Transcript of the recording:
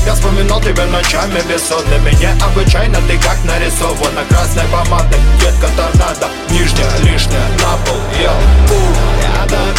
Я вспоминал тебя ночами бессонными. Необычайно ты как нарисована красной помадой. Детка торнадо, нижняя лишняя на пол. Я